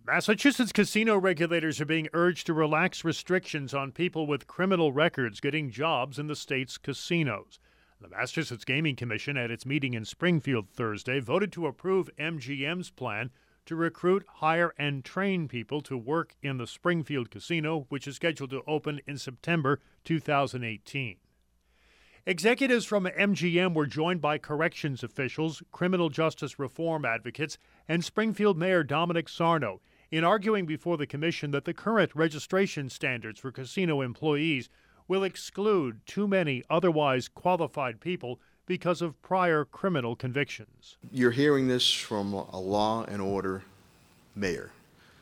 Massachusetts casino regulators are being urged to relax restrictions on people with criminal records getting jobs in the state's casinos. The Massachusetts Gaming Commission, at its meeting in Springfield Thursday, voted to approve MGM's plan to recruit, hire, and train people to work in the Springfield Casino, which is scheduled to open in September 2018. Executives from MGM were joined by corrections officials, criminal justice reform advocates, and Springfield Mayor Dominic Sarno in arguing before the commission that the current registration standards for casino employees will exclude too many otherwise qualified people because of prior criminal convictions. You're hearing this from a law and order mayor,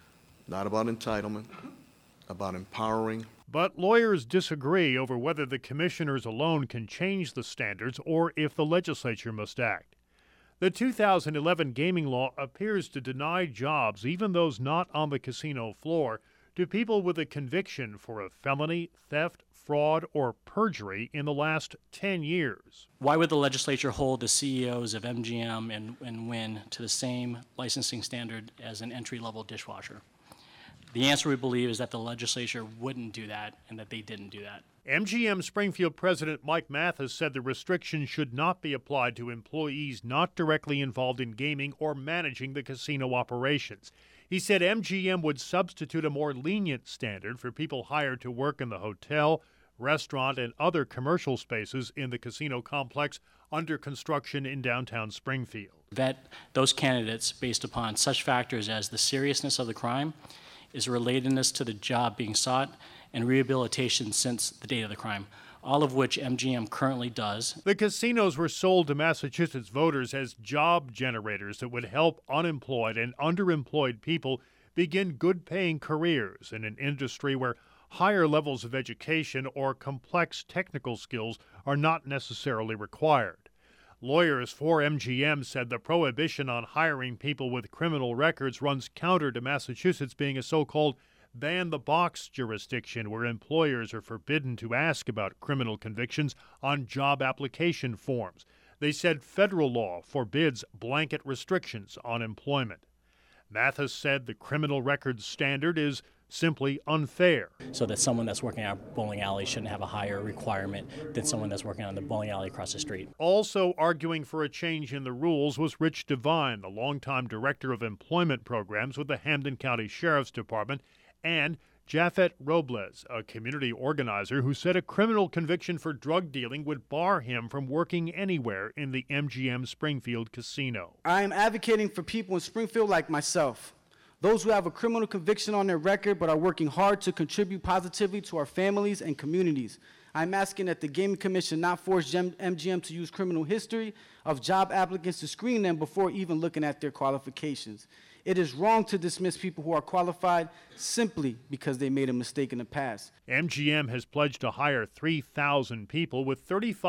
not about entitlement, about empowering. But lawyers disagree over whether the commissioners alone can change the standards or if the legislature must act. The 2011 gaming law appears to deny jobs, even those not on the casino floor, to people with a conviction for a felony, theft, fraud, or perjury in the last 10 years. Why would the legislature hold the CEOs of MGM and Wynn to the same licensing standard as an entry-level dishwasher? The answer, we believe, is that the legislature wouldn't do that and that they didn't do that. MGM Springfield President Mike Mathis said the restrictions should not be applied to employees not directly involved in gaming or managing the casino operations. He said MGM would substitute a more lenient standard for people hired to work in the hotel, restaurant, and other commercial spaces in the casino complex under construction in downtown Springfield. Vet those candidates based upon such factors as the seriousness of the crime, is relatedness to the job being sought, and rehabilitation since the date of the crime, all of which MGM currently does. The casinos were sold to Massachusetts voters as job generators that would help unemployed and underemployed people begin good-paying careers in an industry where higher levels of education or complex technical skills are not necessarily required. Lawyers for MGM said the prohibition on hiring people with criminal records runs counter to Massachusetts being a so-called ban-the-box jurisdiction where employers are forbidden to ask about criminal convictions on job application forms. They said federal law forbids blanket restrictions on employment. Mathis said the criminal records standard is simply unfair. So that someone that's working at a bowling alley shouldn't have a higher requirement than someone that's working on the bowling alley across the street. Also arguing for a change in the rules was Rich Devine, the longtime director of employment programs with the Hampden County Sheriff's Department, and Japhet Robles, a community organizer who said a criminal conviction for drug dealing would bar him from working anywhere in the MGM Springfield Casino. I am advocating for people in Springfield like myself, those who have a criminal conviction on their record but are working hard to contribute positively to our families and communities. I'm asking that the Gaming Commission not force MGM to use criminal history of job applicants to screen them before even looking at their qualifications. It is wrong to dismiss people who are qualified simply because they made a mistake in the past. MGM has pledged to hire 3,000 people, with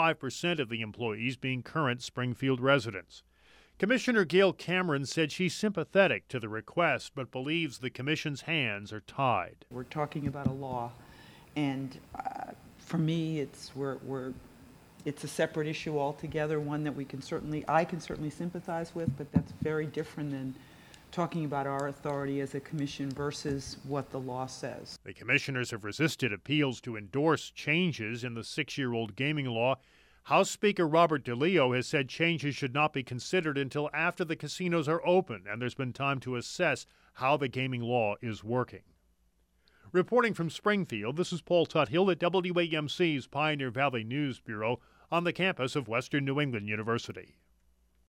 35% of the employees being current Springfield residents. Commissioner Gail Cameron said she's sympathetic to the request, but believes the commission's hands are tied. We're talking about a law, and for me, it's a separate issue altogether, one that I can certainly sympathize with, but that's very different than talking about our authority as a commission versus what the law says. The commissioners have resisted appeals to endorse changes in the 6-year-old gaming law. House Speaker Robert DeLeo has said changes should not be considered until after the casinos are open and there's been time to assess how the gaming law is working. Reporting from Springfield, this is Paul Tuthill at WAMC's Pioneer Valley News Bureau on the campus of Western New England University.